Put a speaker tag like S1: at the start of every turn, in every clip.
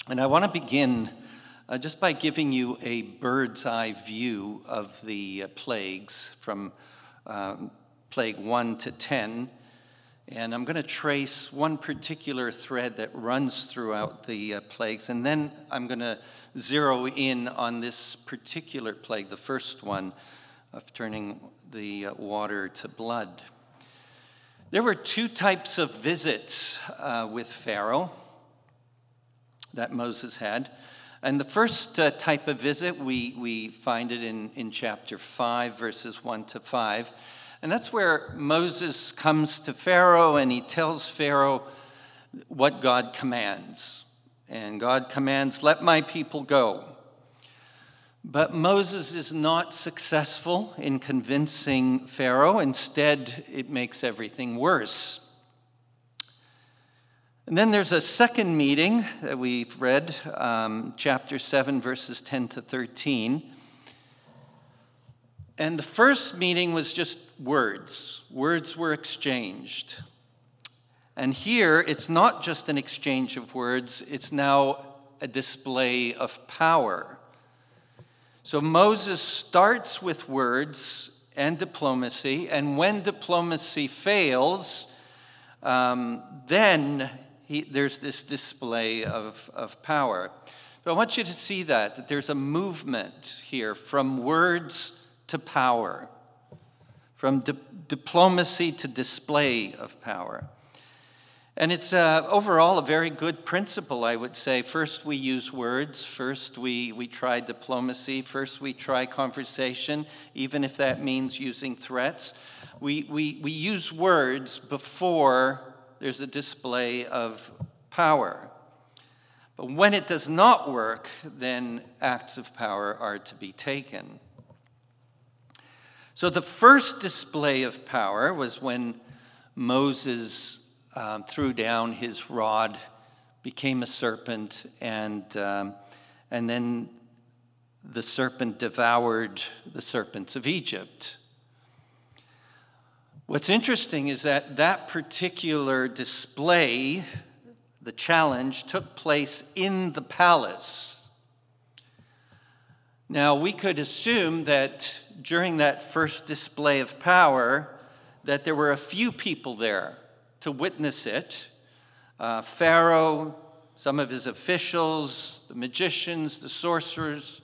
S1: And I want to begin just by giving you a bird's eye view of the plagues from plague 1 to 10. And I'm going to trace one particular thread that runs throughout the plagues, and then I'm going to zero in on this particular plague, the first one of turning the water to blood. There were two types of visits with Pharaoh that Moses had. And the first type of visit, we find it in chapter 5, verses 1 to 5. And that's where Moses comes to Pharaoh and he tells Pharaoh what God commands. And God commands, "Let my people go." But Moses is not successful in convincing Pharaoh. Instead, it makes everything worse. And then there's a second meeting that we've read, chapter 7, verses 10 to 13. And the first meeting was just words. Words were exchanged. And here, it's not just an exchange of words, it's now a display of power. So Moses starts with words and diplomacy, and when diplomacy fails, then there's this display of power. But I want you to see that there's a movement here from words to power, from diplomacy to display of power. And it's overall a very good principle, I would say. First we use words, first we try diplomacy, first we try conversation, even if that means using threats. We use words before there's a display of power. But when it does not work, then acts of power are to be taken. So the first display of power was when Moses threw down his rod, became a serpent, and then the serpent devoured the serpents of Egypt. What's interesting is that particular display, the challenge, took place in the palace. Now, we could assume that during that first display of power, that there were a few people there to witness it. Pharaoh, some of his officials, the magicians, the sorcerers,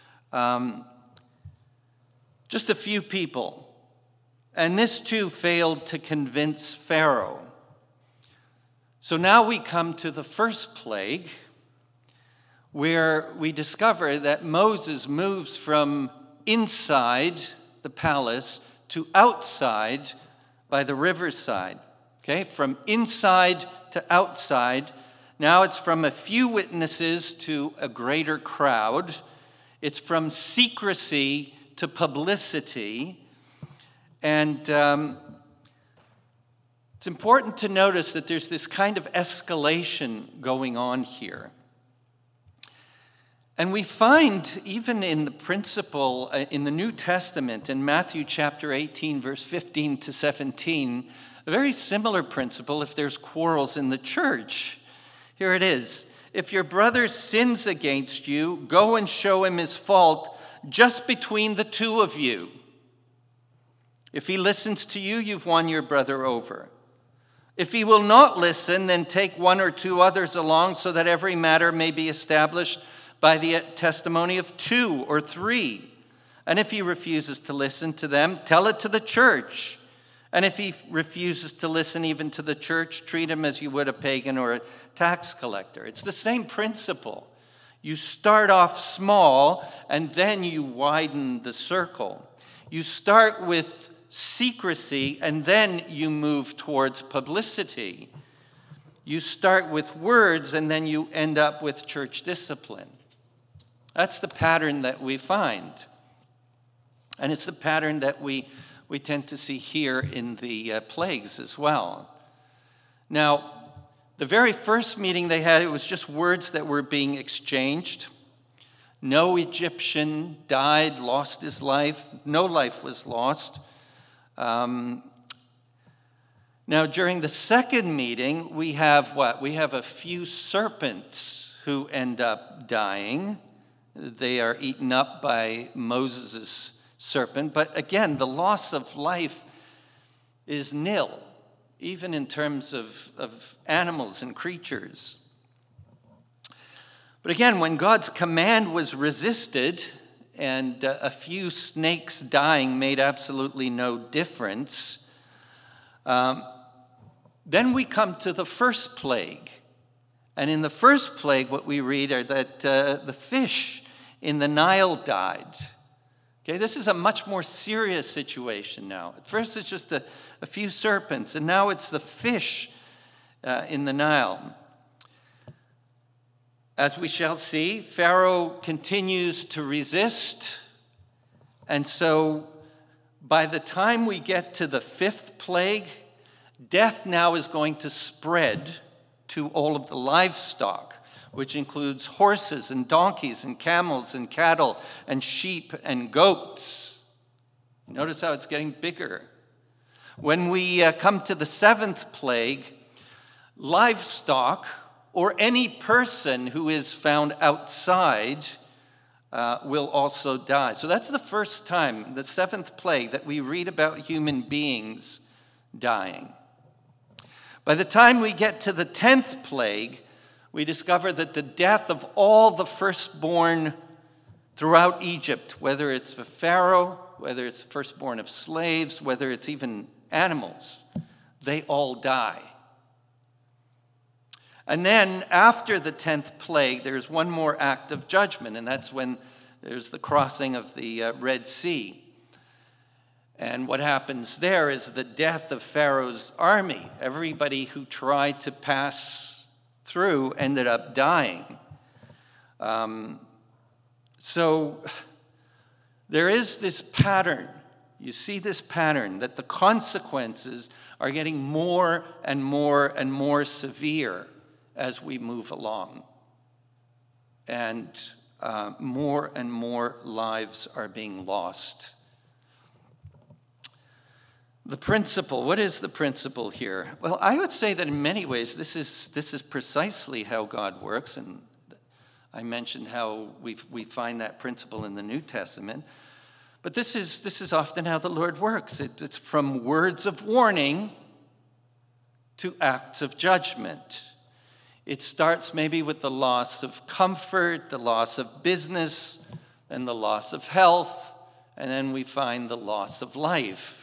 S1: just a few people. And this too failed to convince Pharaoh. So now we come to the first plague, where we discover that Moses moves from inside the palace to outside by the riverside. Okay, from inside to outside. Now it's from a few witnesses to a greater crowd. It's from secrecy to publicity. And it's important to notice that there's this kind of escalation going on here. And we find, even in the principle in the New Testament, in Matthew chapter 18, verse 15 to 17, a very similar principle if there's quarrels in the church. Here it is. If your brother sins against you, go and show him his fault just between the two of you. If he listens to you, you've won your brother over. If he will not listen, then take one or two others along so that every matter may be established by the testimony of 2 or 3. And if he refuses to listen to them, tell it to the church. And if he refuses to listen even to the church, treat him as you would a pagan or a tax collector. It's the same principle. You start off small, and then you widen the circle. You start with secrecy, and then you move towards publicity. You start with words, and then you end up with church discipline. That's the pattern that we find. And it's the pattern that we tend to see here in the plagues as well. Now, the very first meeting they had, it was just words that were being exchanged. No Egyptian died, lost his life. No life was lost. Now, during the second meeting, we have what? We have a few serpents who end up dying. They are eaten up by Moses' serpent. But again, the loss of life is nil, even in terms of animals and creatures. But again, when God's command was resisted and a few snakes dying made absolutely no difference, then we come to the first plague. And in the first plague, what we read are that the fish in the Nile died. Okay, this is a much more serious situation now. At first, it's just a few serpents, and now it's the fish in the Nile. As we shall see, Pharaoh continues to resist, and so by the time we get to the fifth plague, death now is going to spread to all of the livestock, which includes horses and donkeys and camels and cattle and sheep and goats. Notice how it's getting bigger. When we come to the seventh plague, livestock or any person who is found outside will also die. So that's the first time, the seventh plague, that we read about human beings dying. By the time we get to the 10th plague, we discover that the death of all the firstborn throughout Egypt, whether it's the Pharaoh, whether it's the firstborn of slaves, whether it's even animals, they all die. And then after the 10th plague, there's one more act of judgment, and that's when there's the crossing of the Red Sea. And what happens there is the death of Pharaoh's army. Everybody who tried to pass through ended up dying. So there is this pattern. You see this pattern that the consequences are getting more and more and more severe as we move along. And more lives are being lost. The principle, what is the principle here? Well, I would say that in many ways this is precisely how God works, and I mentioned how we find that principle in the New Testament. But this is often how the Lord works. It's from words of warning to acts of judgment. It starts maybe with the loss of comfort, the loss of business, and the loss of health, and then we find the loss of life.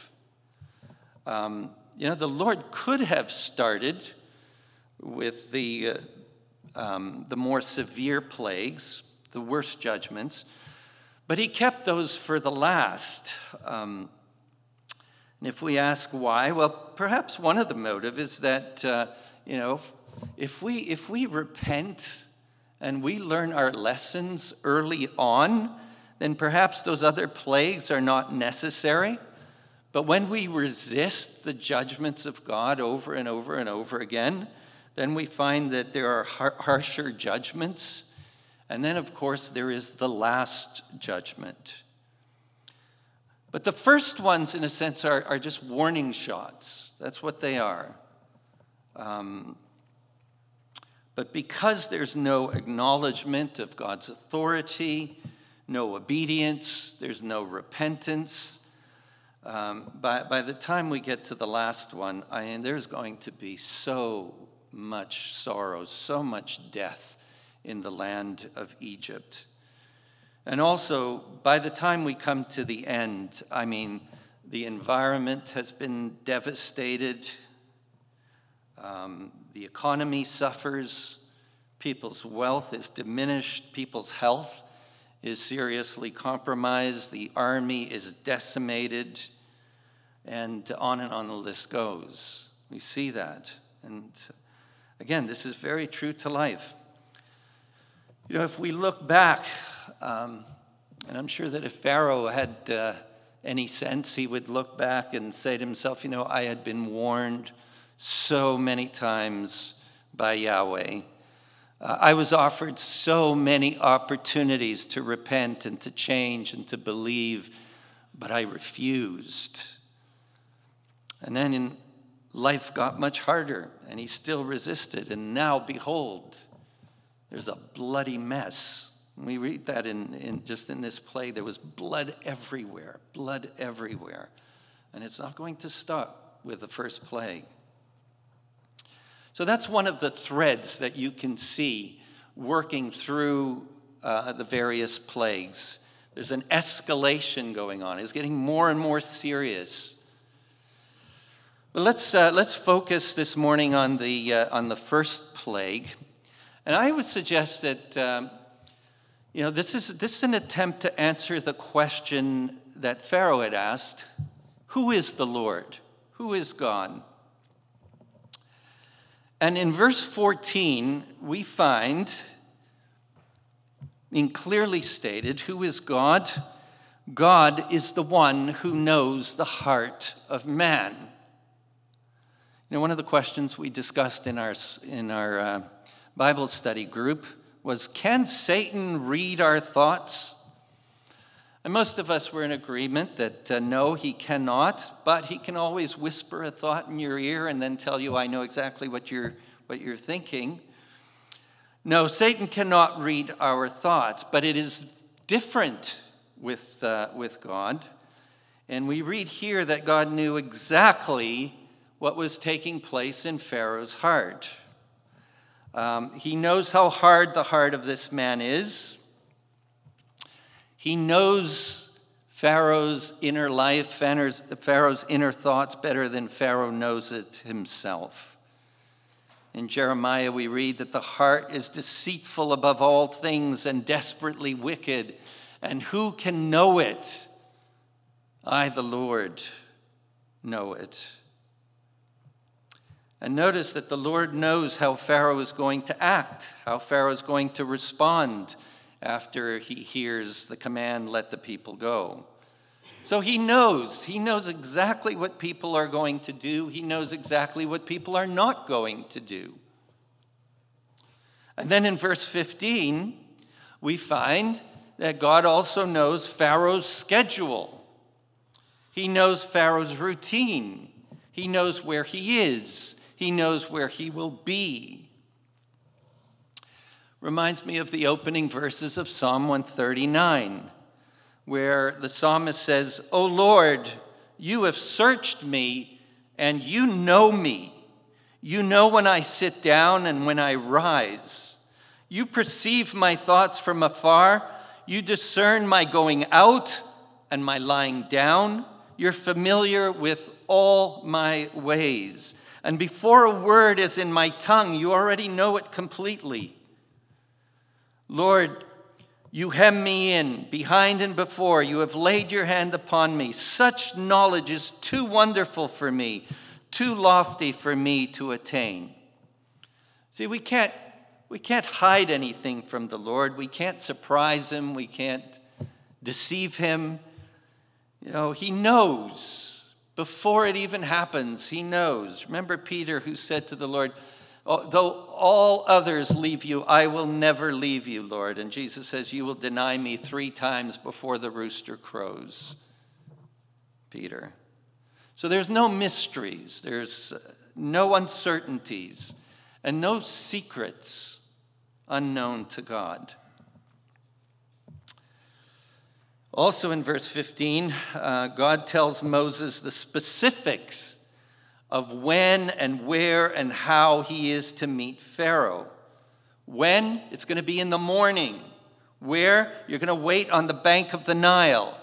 S1: The Lord could have started with the more severe plagues, the worst judgments, but he kept those for the last. And if we ask why, well, perhaps one of the motive is that, if we repent and we learn our lessons early on, then perhaps those other plagues are not necessary. But when we resist the judgments of God over and over and over again, then we find that there are harsher judgments. And then, of course, there is the last judgment. But the first ones, in a sense, are just warning shots. That's what they are. But because there's no acknowledgement of God's authority, no obedience, there's no repentance, by the time we get to the last one, there's going to be so much sorrow, so much death in the land of Egypt. And also, by the time we come to the end, the environment has been devastated. The economy suffers. People's wealth is diminished. People's health is seriously compromised. The army is decimated. And on the list goes. We see that. And again, this is very true to life. If we look back, and I'm sure that if Pharaoh had any sense, he would look back and say to himself, I had been warned so many times by Yahweh. I was offered so many opportunities to repent and to change and to believe, but I refused. And then life got much harder, and he still resisted. And now, behold, there's a bloody mess. We read that in this play. There was blood everywhere. And it's not going to stop with the first plague. So that's one of the threads that you can see working through the various plagues. There's an escalation going on. It's getting more and more serious. But let's focus this morning on the first plague. And I would suggest that this is an attempt to answer the question that Pharaoh had asked: who is the Lord? Who is God? And in verse 14, we find, being clearly stated, who is God? God is the one who knows the heart of man. One of the questions we discussed in our Bible study group was, can Satan read our thoughts? And most of us were in agreement that no, he cannot, but he can always whisper a thought in your ear and then tell you, I know exactly what you're thinking. No, Satan cannot read our thoughts, but it is different with God. And we read here that God knew exactly what was taking place in Pharaoh's heart. He knows how hard the heart of this man is. He knows Pharaoh's inner life, Pharaoh's inner thoughts better than Pharaoh knows it himself. In Jeremiah, we read that the heart is deceitful above all things and desperately wicked. And who can know it? I, the Lord, know it. And notice that the Lord knows how Pharaoh is going to act, how Pharaoh is going to respond after he hears the command, let the people go. So he knows exactly what people are going to do. He knows exactly what people are not going to do. And then in verse 15, we find that God also knows Pharaoh's schedule. He knows Pharaoh's routine. He knows where he is. He knows where he will be. Reminds me of the opening verses of Psalm 139, where the psalmist says, O Lord, you have searched me, and you know me. You know when I sit down and when I rise. You perceive my thoughts from afar. You discern my going out and my lying down. You're familiar with all my ways. And before a word is in my tongue, you already know it completely. Lord, you hem me in, behind and before. You have laid your hand upon me. Such knowledge is too wonderful for me, too lofty for me to attain. See, we can't hide anything from the Lord. We can't surprise him. We can't deceive him. He knows. Before it even happens, he knows. Remember Peter, who said to the Lord, though all others leave you, I will never leave you, Lord. And Jesus says, you will deny me 3 times before the rooster crows, Peter. So there's no mysteries. There's no uncertainties and no secrets unknown to God. Also in verse 15, God tells Moses the specifics of when and where and how he is to meet Pharaoh. When? It's going to be in the morning. Where? You're going to wait on the bank of the Nile.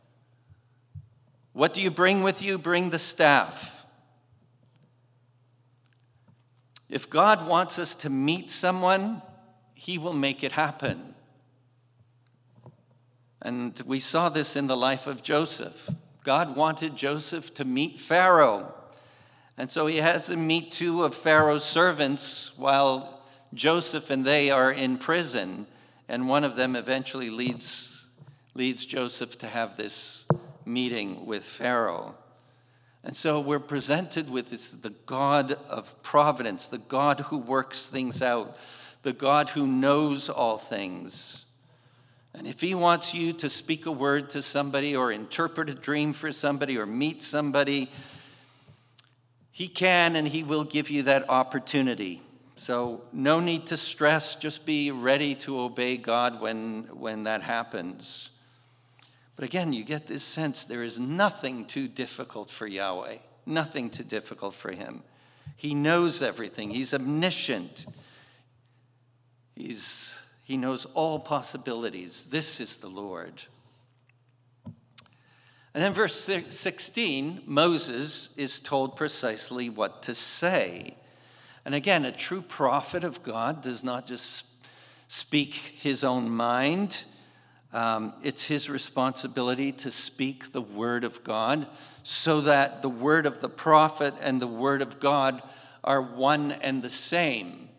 S1: What do you bring with you? Bring the staff. If God wants us to meet someone, he will make it happen. And we saw this in the life of Joseph. God wanted Joseph to meet Pharaoh. And so he has him meet 2 of Pharaoh's servants while Joseph and they are in prison. And one of them eventually leads Joseph to have this meeting with Pharaoh. And so we're presented with the God of providence, the God who works things out, the God who knows all things. And if he wants you to speak a word to somebody or interpret a dream for somebody or meet somebody, he can and he will give you that opportunity. So no need to stress, just be ready to obey God when that happens. But again, you get this sense there is nothing too difficult for Yahweh, nothing too difficult for him. He knows everything. He's omniscient. He knows all possibilities. This is the Lord. And then verse 16, Moses is told precisely what to say. And again, a true prophet of God does not just speak his own mind. It's his responsibility to speak the word of God so that the word of the prophet and the word of God are one and the same.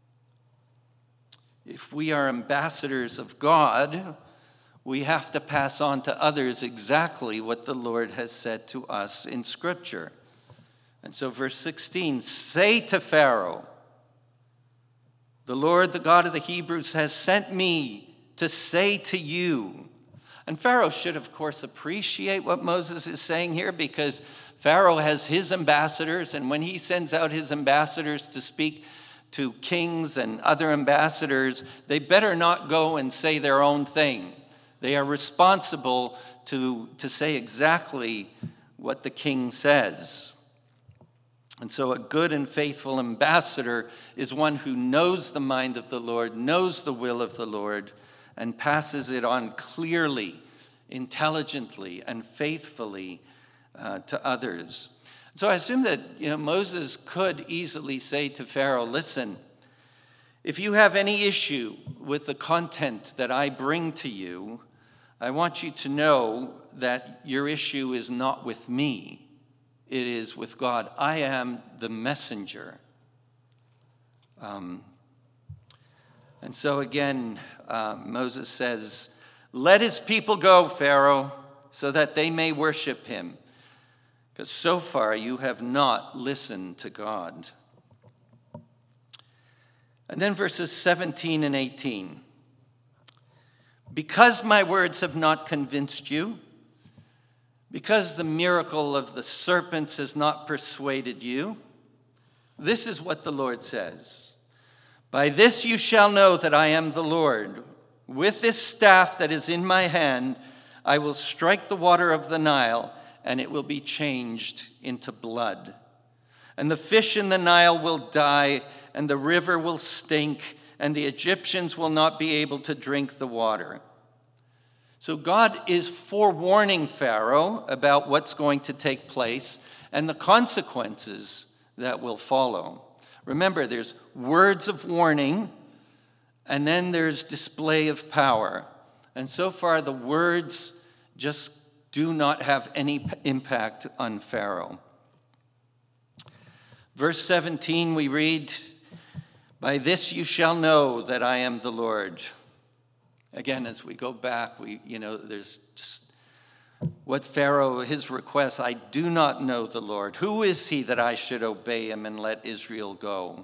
S1: If we are ambassadors of God, we have to pass on to others exactly what the Lord has said to us in Scripture. And so verse 16, say to Pharaoh, the Lord, the God of the Hebrews, has sent me to say to you. And Pharaoh should, of course, appreciate what Moses is saying here, because Pharaoh has his ambassadors, and when he sends out his ambassadors to speak to kings and other ambassadors, they better not go and say their own thing. They are responsible to say exactly what the king says. And so a good and faithful ambassador is one who knows the mind of the Lord, knows the will of the Lord, and passes it on clearly, intelligently, and faithfully to others. So I assume that Moses could easily say to Pharaoh, listen, if you have any issue with the content that I bring to you, I want you to know that your issue is not with me. It is with God. I am the messenger. And so again, Moses says, let his people go, Pharaoh, so that they may worship him. Because so far you have not listened to God. And then verses 17 and 18. Because my words have not convinced you, because the miracle of the serpents has not persuaded you, this is what the Lord says. By this you shall know that I am the Lord. With this staff that is in my hand, I will strike the water of the Nile, and it will be changed into blood. And the fish in the Nile will die, and the river will stink, and the Egyptians will not be able to drink the water. So God is forewarning Pharaoh about what's going to take place and the consequences that will follow. Remember, there's words of warning, and then there's display of power. And so far, the words just do not have any impact on Pharaoh. Verse 17, we read, by this you shall know that I am the Lord. Again, as we go back, there's just what Pharaoh, his request, I do not know the Lord. Who is he that I should obey him and let Israel go?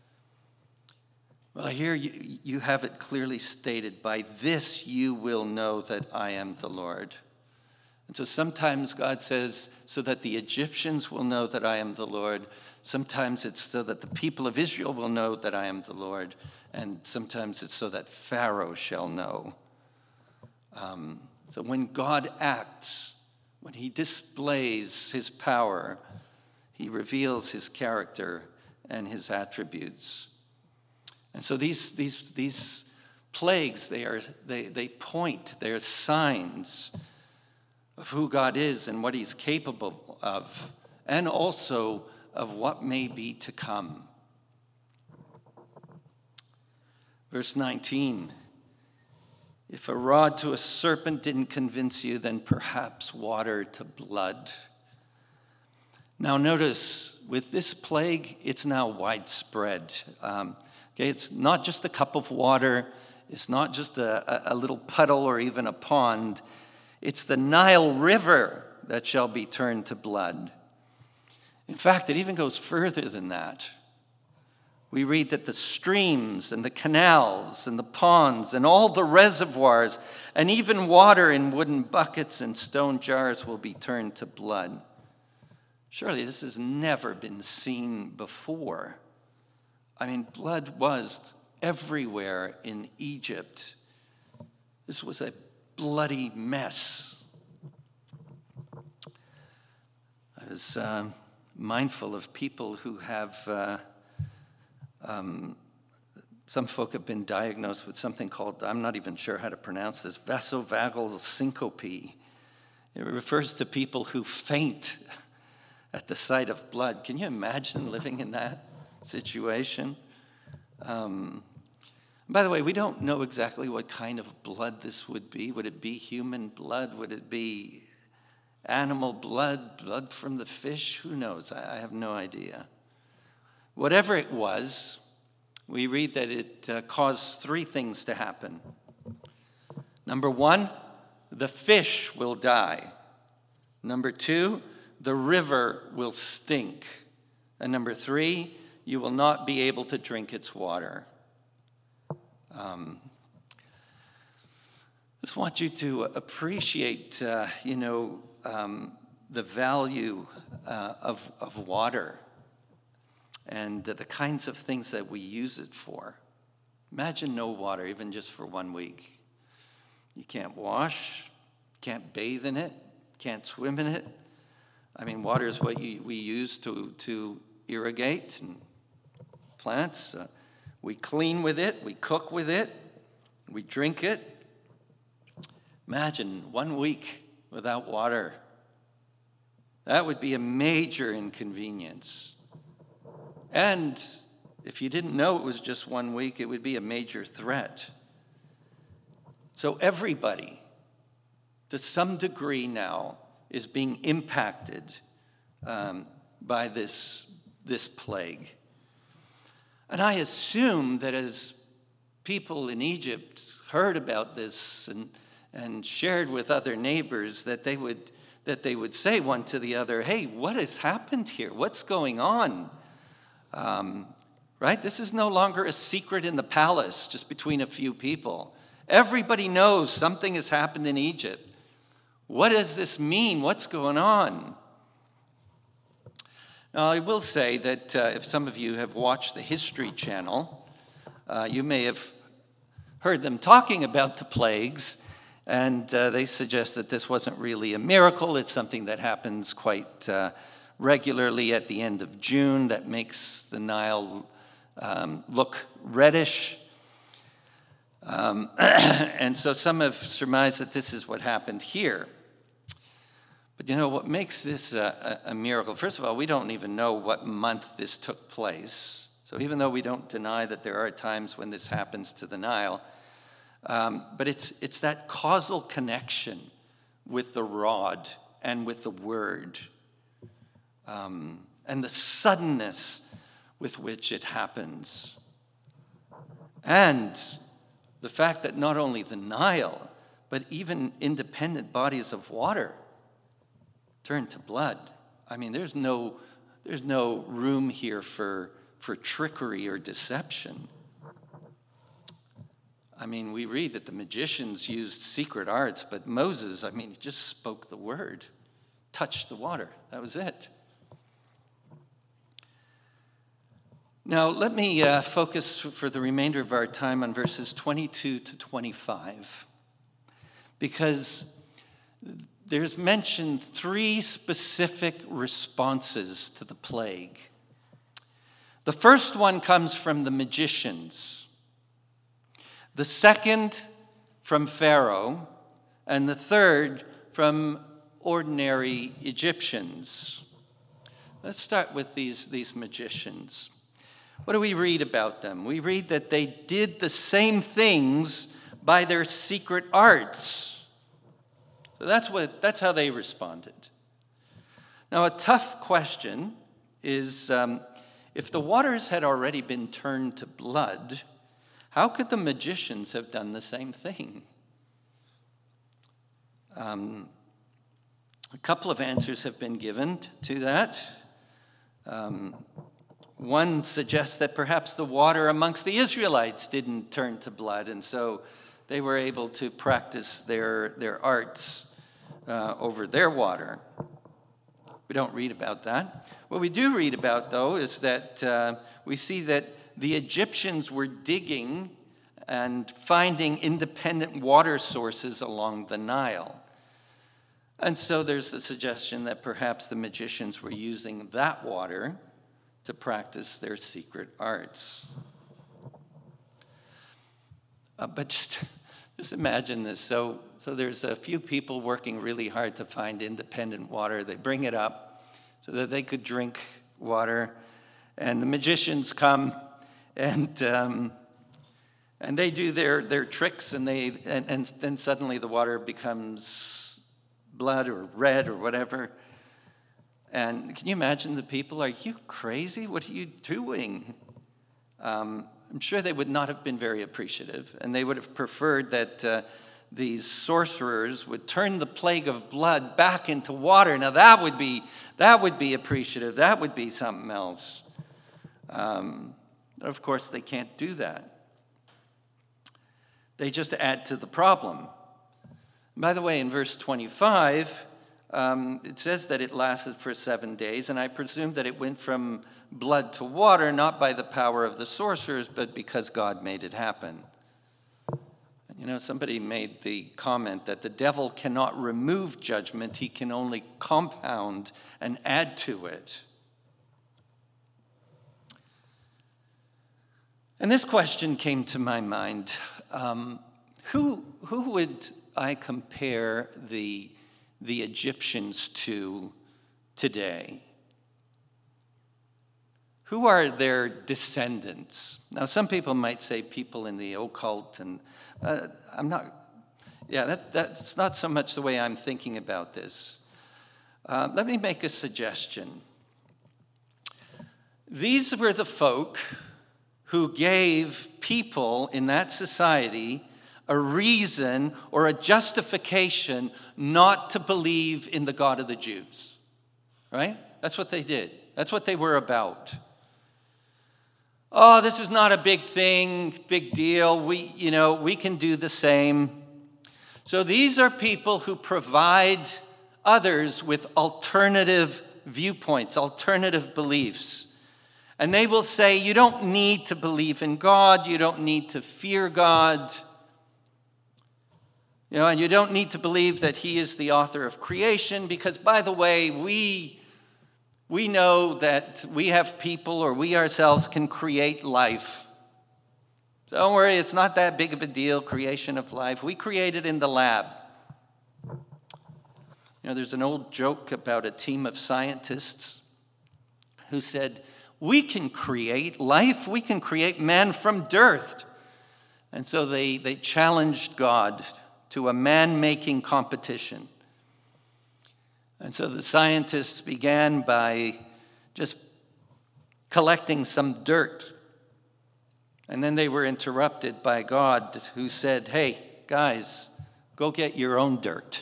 S1: Well, here you have it clearly stated, by this you will know that I am the Lord. And so sometimes God says, so that the Egyptians will know that I am the Lord. Sometimes it's so that the people of Israel will know that I am the Lord. And sometimes it's so that Pharaoh shall know. So when God acts, when he displays his power, he reveals his character and his attributes. And so these plagues, they point, they are signs of who God is and what he's capable of, and also of what may be to come. Verse 19, if a rod to a serpent didn't convince you, then perhaps water to blood. Now notice, with this plague, it's now widespread. It's not just a cup of water. It's not just a little puddle or even a pond. It's the Nile River that shall be turned to blood. In fact, it even goes further than that. We read that the streams and the canals and the ponds and all the reservoirs and even water in wooden buckets and stone jars will be turned to blood. Surely this has never been seen before. I mean, blood was everywhere in Egypt. This was a bloody mess. I was mindful of people who have, some folk have been diagnosed with something called, I'm not even sure how to pronounce this, vasovagal syncope. It refers to people who faint at the sight of blood. Can you imagine living in that situation? By the way, we don't know exactly what kind of blood this would be. Would it be human blood? Would it be animal blood, blood from the fish? Who knows? I have no idea. Whatever it was, we read that it caused three things to happen. Number one, the fish will die. Number two, the river will stink. And number three, you will not be able to drink its water. I just want you to appreciate, the value of water and the kinds of things that we use it for. Imagine no water, even just for 1 week. You can't wash, can't bathe in it, can't swim in it. I mean, water is what we use to irrigate and plants. We clean with it, we cook with it, we drink it. Imagine 1 week without water. That would be a major inconvenience. And if you didn't know it was just 1 week, it would be a major threat. So everybody, to some degree now, is being impacted by this plague. And I assume that as people in Egypt heard about this and shared with other neighbors, that they would say one to the other, hey, what has happened here? What's going on? Right? This is no longer a secret in the palace just between a few people. Everybody knows something has happened in Egypt. What does this mean? What's going on? Now, I will say that if some of you have watched the History Channel, you may have heard them talking about the plagues, and they suggest that this wasn't really a miracle. It's something that happens quite regularly at the end of June that makes the Nile look reddish. And so some have surmised that this is what happened here. But what makes this a miracle? First of all, we don't even know what month this took place. So even though we don't deny that there are times when this happens to the Nile, but it's that causal connection with the rod and with the word, and the suddenness with which it happens. And the fact that not only the Nile, but even independent bodies of water turn to blood. I mean, there's no room here for trickery or deception. I mean, we read that the magicians used secret arts, but Moses, he just spoke the word, touched the water. That was it. Now, let me focus for the remainder of our time on verses 22 to 25, because there's mentioned three specific responses to the plague. The first one comes from the magicians, the second from Pharaoh, and the third from ordinary Egyptians. Let's start with these magicians. What do we read about them? We read that they did the same things by their secret arts. So that's how they responded. Now, a tough question is, if the waters had already been turned to blood, how could the magicians have done the same thing? A couple of answers have been given to that. One suggests that perhaps the water amongst the Israelites didn't turn to blood, and so they were able to practice their arts over their water. We don't read about that. What we do read about, though, is that we see that the Egyptians were digging and finding independent water sources along the Nile. And so there's the suggestion that perhaps the magicians were using that water to practice their secret arts. But just imagine this. So there's a few people working really hard to find independent water. They bring it up so that they could drink water. And the magicians come and they do their tricks, and then suddenly the water becomes blood or red or whatever. And can you imagine the people? Are you crazy? What are you doing? I'm sure they would not have been very appreciative, and they would have preferred that these sorcerers would turn the plague of blood back into water. Now that would be appreciative. That would be something else. Of course, they can't do that. They just add to the problem. By the way, in verse 25, it says that it lasted for 7 days, and I presume that it went from blood to water, not by the power of the sorcerers, but because God made it happen. You know, somebody made the comment that the devil cannot remove judgment, he can only compound and add to it. And this question came to my mind. Who would I compare the Egyptians to today? Who are their descendants? Now, some people might say people in the occult, and that's not so much the way I'm thinking about this. Let me make a suggestion. These were the folk who gave people in that society a reason or a justification not to believe in the God of the Jews. Right? That's what they did. That's what they were about. Oh, this is not a big thing, big deal. We can do the same. So these are people who provide others with alternative viewpoints, alternative beliefs. And they will say, you don't need to believe in God, you don't need to fear God. And you don't need to believe that he is the author of creation, because, by the way, we know that we have people, or we ourselves can create life. So don't worry, it's not that big of a deal, creation of life. We create it in the lab. There's an old joke about a team of scientists who said, we can create life, we can create man from dirt. And so they challenged God to a man-making competition. And so the scientists began by just collecting some dirt. And then they were interrupted by God, who said, hey, guys, go get your own dirt.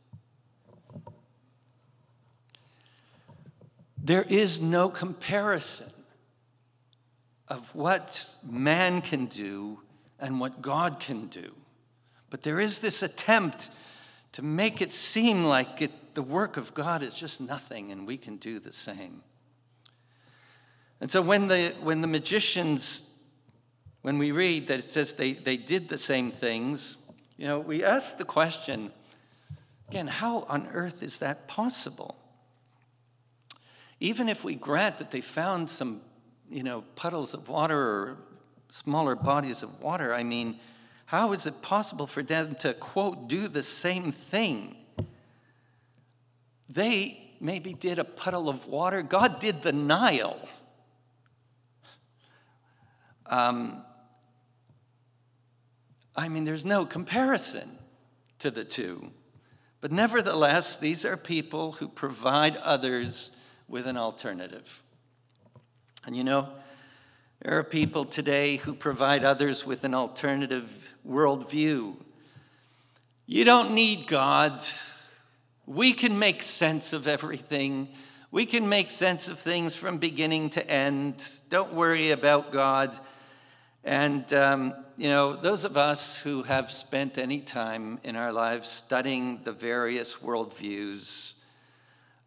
S1: There is no comparison of what man can do and what God can do. But there is this attempt to make it seem like the work of God is just nothing, and we can do the same. And so when the magicians, when we read that it says they did the same things, we ask the question, again, how on earth is that possible? Even if we grant that they found some, puddles of water or smaller bodies of water, how is it possible for them to, quote, do the same thing? They maybe did a puddle of water. God did the Nile. There's no comparison to the two. But nevertheless, these are people who provide others with an alternative. And there are people today who provide others with an alternative worldview. You don't need God. We can make sense of everything. We can make sense of things from beginning to end. Don't worry about God. And, those of us who have spent any time in our lives studying the various worldviews,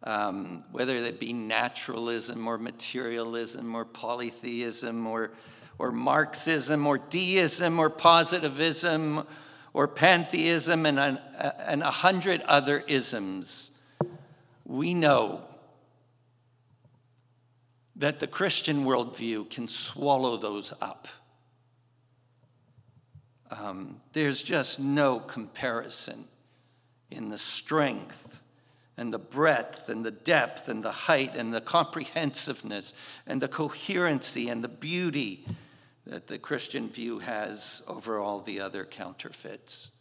S1: whether it be naturalism or materialism or polytheism or Marxism or deism or positivism or pantheism and 100 other isms, we know that the Christian worldview can swallow those up. There's just no comparison in the strength and the breadth and the depth and the height and the comprehensiveness and the coherency and the beauty that the Christian view has over all the other counterfeits.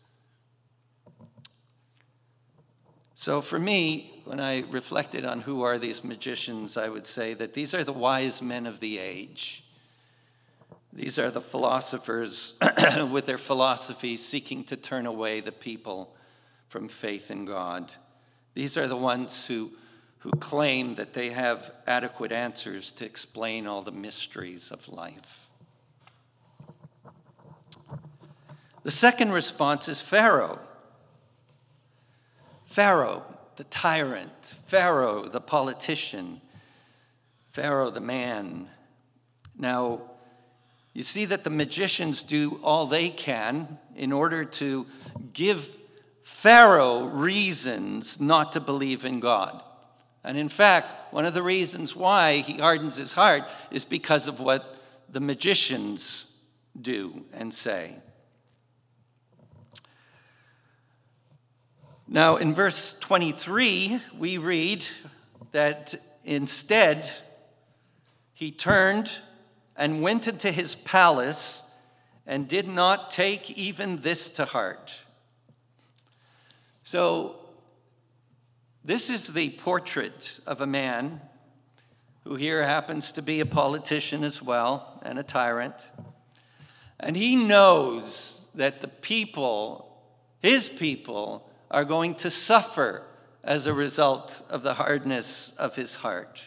S1: So for me, when I reflected on who are these magicians, I would say that these are the wise men of the age. These are the philosophers with their philosophies seeking to turn away the people from faith in God. These are the ones who claim that they have adequate answers to explain all the mysteries of life. The second response is Pharaoh. Pharaoh, the tyrant. Pharaoh, the politician. Pharaoh, the man. Now, you see that the magicians do all they can in order to give Pharaoh reasons not to believe in God. And in fact, one of the reasons why he hardens his heart is because of what the magicians do and say. Now, in verse 23, we read that instead he turned and went into his palace and did not take even this to heart. So, this is the portrait of a man who here happens to be a politician as well and a tyrant. And he knows that the people, his people, are going to suffer as a result of the hardness of his heart.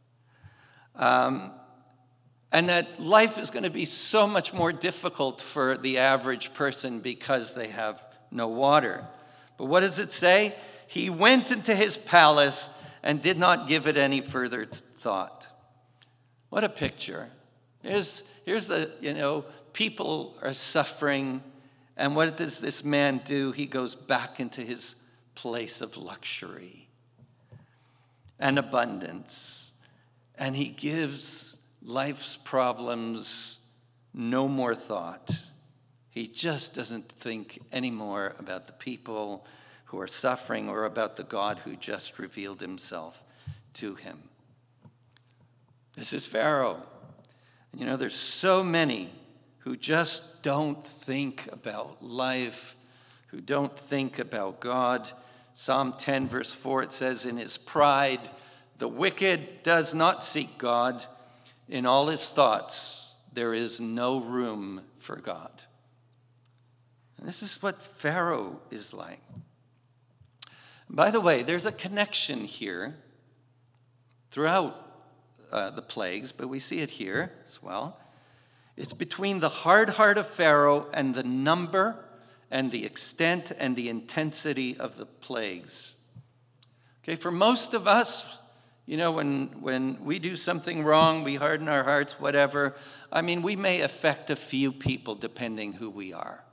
S1: And that life is going to be so much more difficult for the average person because they have no water. But what does it say? He went into his palace and did not give it any further thought. What a picture. Here's the, people are suffering. And what does this man do? He goes back into his place of luxury and abundance. And he gives life's problems no more thought. He just doesn't think anymore about the people who are suffering or about the God who just revealed himself to him. This is Pharaoh. There's so many who just don't think about life, who don't think about God. Psalm 10, verse 4, it says, "In his pride, the wicked does not seek God. In all his thoughts, there is no room for God." And this is what Pharaoh is like. By the way, there's a connection here throughout the plagues, but we see it here as well. It's between the hard heart of Pharaoh and the number and the extent and the intensity of the plagues. Okay, for most of us, when we do something wrong, we harden our hearts, whatever. We may affect a few people depending who we are.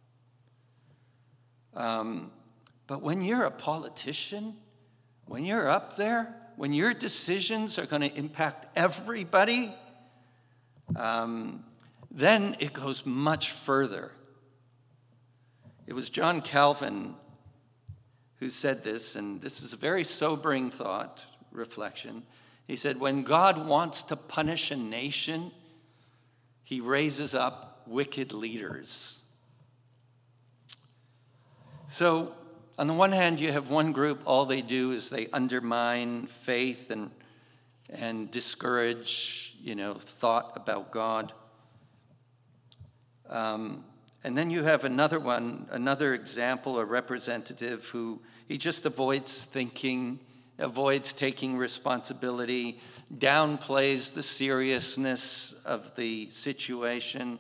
S1: But when you're a politician, when you're up there, when your decisions are going to impact everybody, then it goes much further. It was John Calvin who said this, and this is a very sobering thought, reflection. He said, when God wants to punish a nation, he raises up wicked leaders. So, on the one hand, you have one group, all they do is they undermine faith and discourage, thought about God. And then you have another example, a representative who he just avoids thinking, avoids taking responsibility, downplays the seriousness of the situation.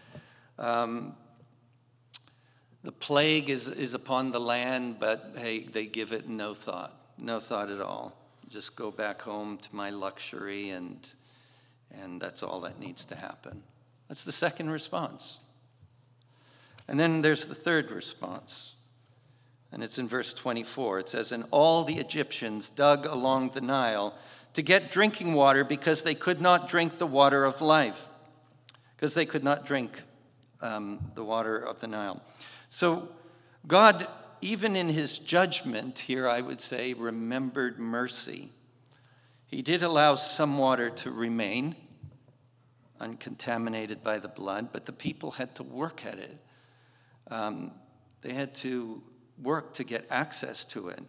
S1: The plague is upon the land, but hey, they give it no thought at all. Just go back home to my luxury, and that's all that needs to happen. That's the second response. And then there's the third response. And it's in verse 24. It says, "And all the Egyptians dug along the Nile to get drinking water because they could not drink the water of life." Because they could not drink the water of the Nile. So God, even in his judgment here, I would say, remembered mercy. He did allow some water to remain uncontaminated by the blood, but the people had to work at it. They had to work to get access to it.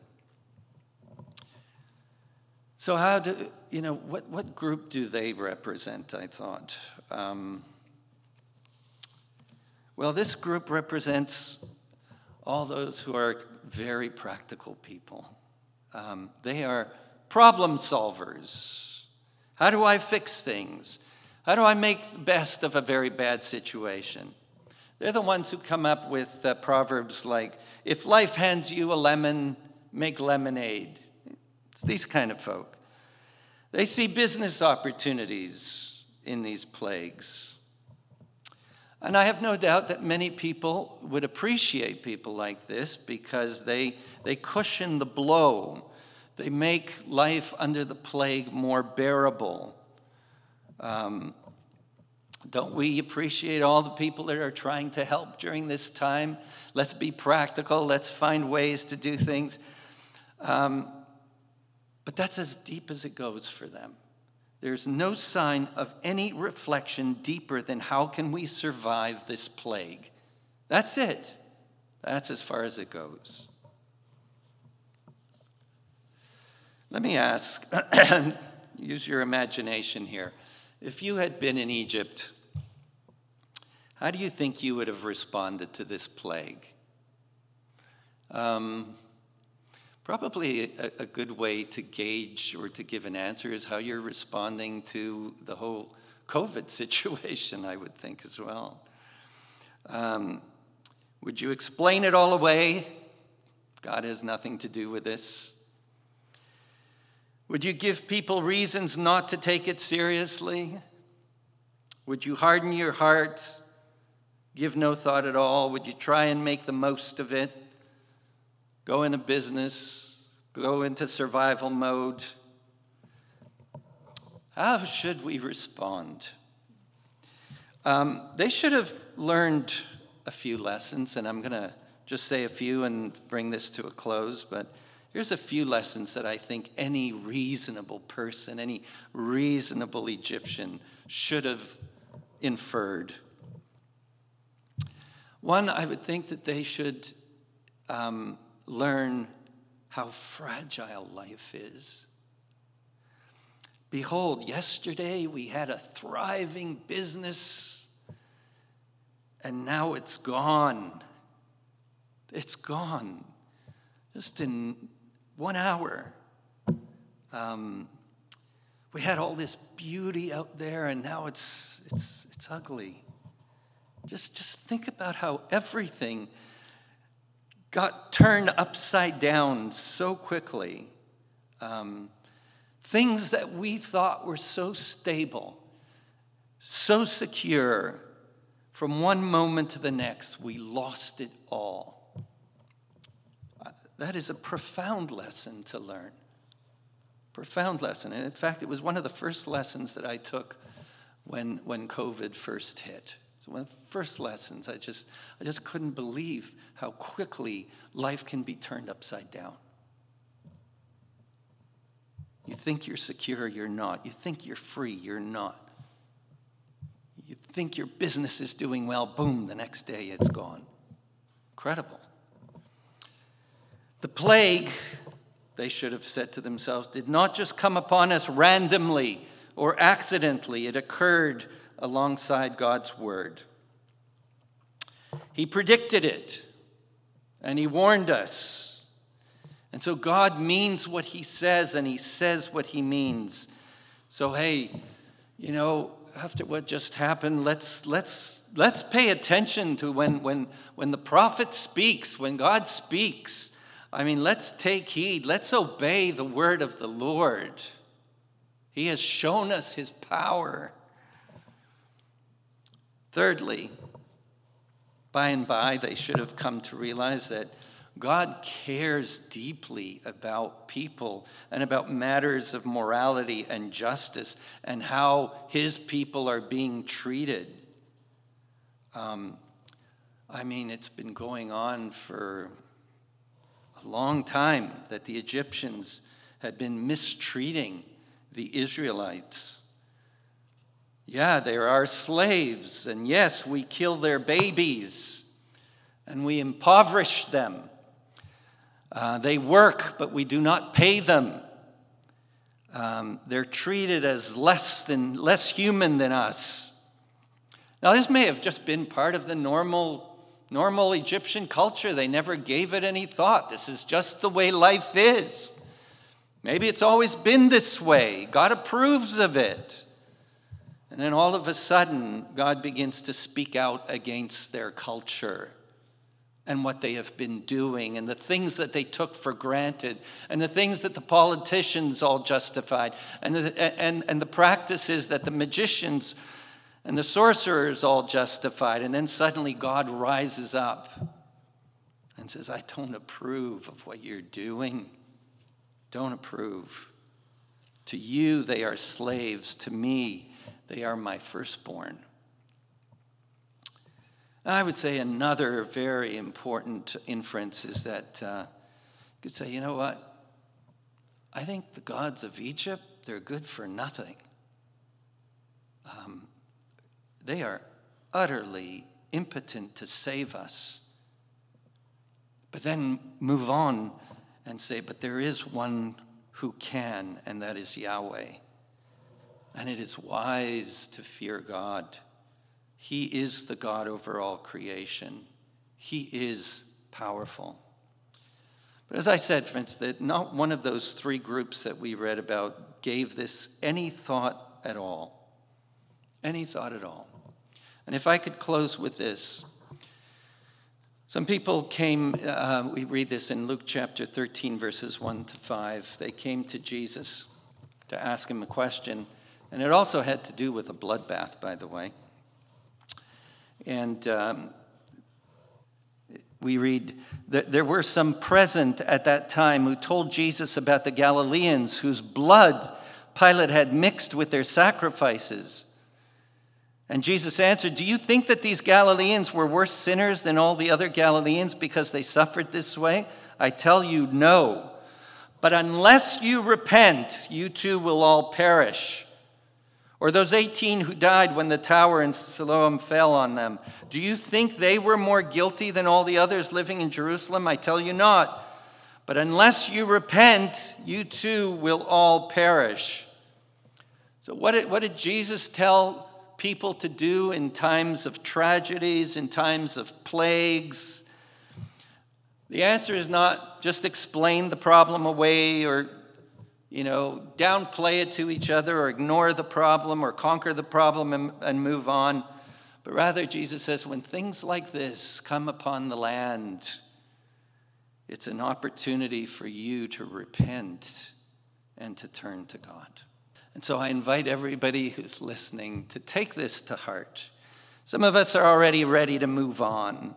S1: So what group do they represent, I thought? Well, this group represents all those who are very practical people. They are problem solvers. How do I fix things? How do I make the best of a very bad situation? They're the ones who come up with proverbs like, "If life hands you a lemon, make lemonade." It's these kind of folk. They see business opportunities in these plagues. And I have no doubt that many people would appreciate people like this because they cushion the blow. They make life under the plague more bearable. Don't we appreciate all the people that are trying to help during this time? Let's be practical. Let's find ways to do things. But that's as deep as it goes for them. There's no sign of any reflection deeper than how can we survive this plague. That's it. That's as far as it goes. Let me ask, use your imagination here. If you had been in Egypt, how do you think you would have responded to this plague? Probably a good way to gauge or to give an answer is how you're responding to the whole COVID situation, I would think as well. Would you explain it all away? God has nothing to do with this. Would you give people reasons not to take it seriously? Would you harden your heart, give no thought at all? Would you try and make the most of it? Go into business, go into survival mode? How should we respond? They should have learned a few lessons, and I'm going to just say a few and bring this to a close, but here's a few lessons that I think any reasonable person, any reasonable Egyptian should have inferred. One, I would think that they should learn how fragile life is. Behold, yesterday we had a thriving business, and now it's gone. It's gone. Just in 1 hour. We had all this beauty out there, and now it's ugly. Just think about how everything got turned upside down so quickly. Things that we thought were so stable, so secure, from one moment to the next, we lost it all. That is a profound lesson to learn. Profound lesson. And in fact, it was one of the first lessons that I took when COVID first hit. So one of the first lessons, I just couldn't believe how quickly life can be turned upside down. You think you're secure, you're not. You think you're free, you're not. You think your business is doing well, boom, the next day it's gone. Incredible. The plague, they should have said to themselves, did not just come upon us randomly or accidentally. It occurred alongside God's word. He predicted it, and he warned us. And so God means what he says, and he says what he means. So hey, after what just happened, let's pay attention to when the prophet speaks, when God speaks. I mean, let's take heed. Let's obey the word of the Lord. He has shown us his power. Thirdly, by and by, they should have come to realize that God cares deeply about people and about matters of morality and justice and how his people are being treated. It's been going on for a long time that the Egyptians had been mistreating the Israelites. Yeah, they're our slaves, and yes, we kill their babies, and we impoverish them. They work, but we do not pay them. They're treated as less human than us. Now, this may have just been part of the normal Egyptian culture. They never gave it any thought. This is just the way life is. Maybe it's always been this way. God approves of it. And then all of a sudden, God begins to speak out against their culture and what they have been doing and the things that they took for granted and the things that the politicians all justified and the practices that the magicians and the sorcerers all justified. And then suddenly God rises up and says, I don't approve of what you're doing. Don't approve. To you, they are slaves. To me, they are my firstborn. And I would say another very important inference is that you could say, you know what? I think the gods of Egypt, they're good for nothing. They are utterly impotent to save us. But then move on and say, but there is one who can, and that is Yahweh. And it is wise to fear God. He is the God over all creation. He is powerful. But as I said, friends, that not one of those three groups that we read about gave this any thought at all. Any thought at all. And if I could close with this. Some people came, we read this in Luke chapter 13, verses 1 to 5. They came to Jesus to ask him a question. And it also had to do with a bloodbath, by the way. And we read that there were some present at that time who told Jesus about the Galileans whose blood Pilate had mixed with their sacrifices. And Jesus answered, do you think that these Galileans were worse sinners than all the other Galileans because they suffered this way? I tell you, no. But unless you repent, you too will all perish. Or those 18 who died when the tower in Siloam fell on them, do you think they were more guilty than all the others living in Jerusalem? I tell you not. But unless you repent, you too will all perish. So what did Jesus tell people to do in times of tragedies, in times of plagues? The answer is not just explain the problem away or downplay it to each other or ignore the problem or conquer the problem and move on. But rather, Jesus says, when things like this come upon the land, it's an opportunity for you to repent and to turn to God. And so I invite everybody who's listening to take this to heart. Some of us are already ready to move on.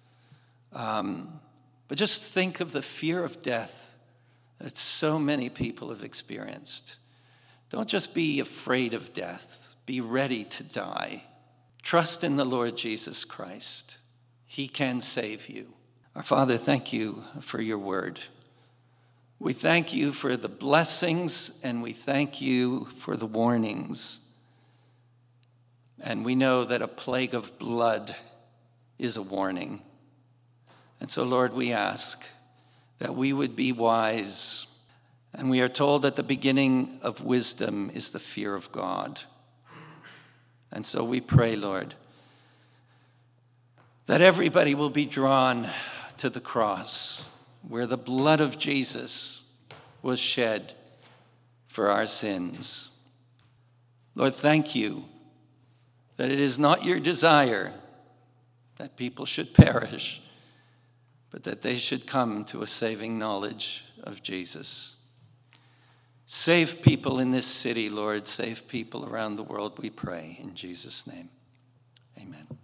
S1: But just think of the fear of death that so many people have experienced. Don't just be afraid of death. Be ready to die. Trust in the Lord Jesus Christ. He can save you. Our Father, thank you for your word. We thank you for the blessings and we thank you for the warnings. And we know that a plague of blood is a warning. And so, Lord, we ask that we would be wise. And we are told that the beginning of wisdom is the fear of God. And so we pray, Lord, that everybody will be drawn to the cross where the blood of Jesus was shed for our sins. Lord, thank you that it is not your desire that people should perish, but that they should come to a saving knowledge of Jesus. Save people in this city, Lord. Save people around the world, we pray, in Jesus' name. Amen.